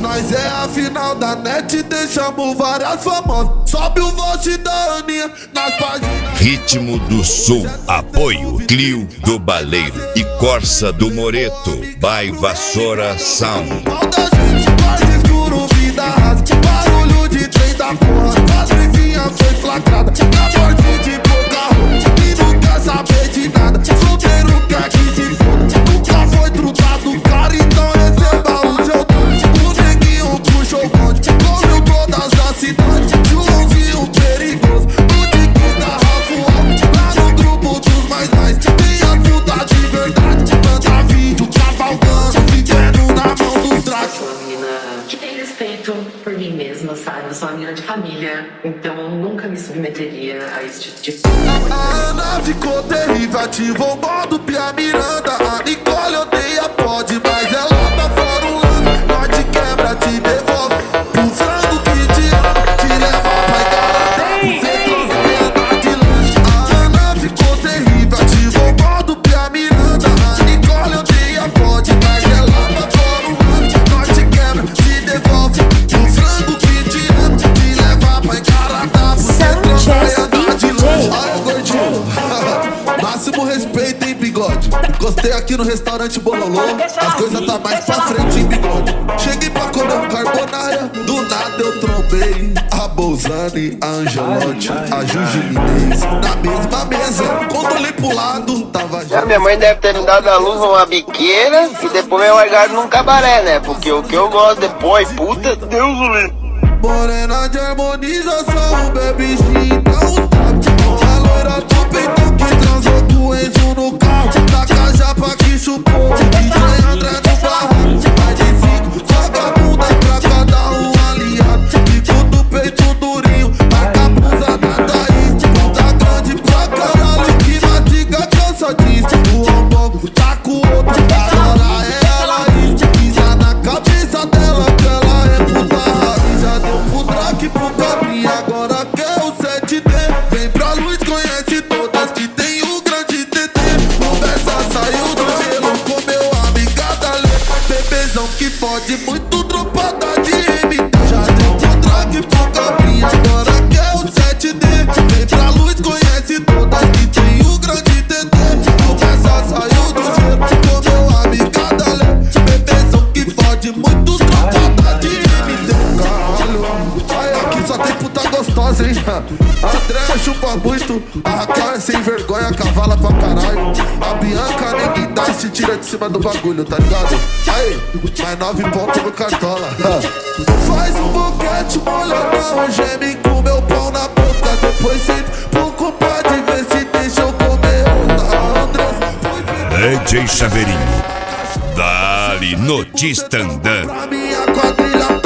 Mas é a final da net, deixamos várias famosas. Sobe o vote da Aninha nas páginas. Ritmo do Sul, apoio Clio do Baleiro e Corsa do Moreto, by Vassoura Sound. Mal da gente, quarto escuro, vida rasa. Barulho de trem da porra. As vizinhas foi flagrada na porta de boca roupa. E não quer saber de nada. Solteiro quer que se foda. Nunca foi trutado, cara, então receba o seu dono. O neguinho puxou o bonde, cobriu todas as cidades. Joãozinho perigoso, o Diquinho da Rafa. Lá no grupo dos mais. Tem a puta de verdade. Manda vídeo cavalgando, vivendo na mão dos traques. Eu sou uma menina que tem respeito por mim mesma, sabe? Eu sou uma menina de família, então eu nunca me submeteria a esse tipo de coisa. A Ana ficou terrível, ativou o modo Pia Miranda. A Nicole odeia pode, mas ela tá fora um lance. Nós te quebra, te devolve pro frango que te leva pra enganar. Você trouxe e andar de lanche. A Ana ficou terrível, ativou o modo Pia Miranda. A Nicole odeia pode, mas ela tá fora um lance. Nós te quebra, te devolve pro frango que te leva pra enganar. Você trouxe e andar de lanche. Olha, gordinho, máximo respeito, hein, bigode. Gostei aqui no restaurante Bololô. As coisas tá mais pra frente, hein, bigode. Cheguei pra comer um carbonara. Do nada eu trombei a Bolzani, a Angelotti, a Juju Linez na mesma mesa. Quando olhei pro lado, tava Já minha mãe deve ter me dado à luz uma biqueira e depois me largado num cabaré, né? Porque o que eu gosto depois, puta, Deus o livre. morena de harmonização, o baby então tá. A loira do peitão que transou com o Enzo no carro. Da cajapa que chupou, DJ André no barraco. Mais de 5 vagabunda pra cada um aliado. Bico do peito durinho, a capuza da Thaís. Tá grande pra caralho, que mastiga cansa disso. O ambongo tá com o outro, agora é ela aí. Pisa na cabeça dela que ela é puta raiz. Já deu pro traque pro cabrinho, agora quer o 7D. Vem pra luz, conhece todas que tem o grande TT. Conversa saiu do gelo, comeu a amiga Lê. Bebezão que fode muito, dropada de MT. Já deu pro traque pro cabrinho, agora quer o 7D. Vem pra luz, conhece todas que tem o grande TT. Conversa saiu do gelo, comeu a amiga Lê. Bebezão que fode muito, dropada de MT. Caralho, ai, aqui só tem puta gostosa, hein? André chupa muito, a Raquel é sem vergonha, cavala pra caralho. A Bianca ninguém dá, se tira de cima do bagulho, tá ligado? Aí, mais 9 pontos no cartola. Faz um boquete molhadão, geme com meu pau na boca. Depois senta pro compadre, vê se deixa eu comer outra. Andrés, DJ Chaveirinho, dali no Tistandã. pra minha quadrilha.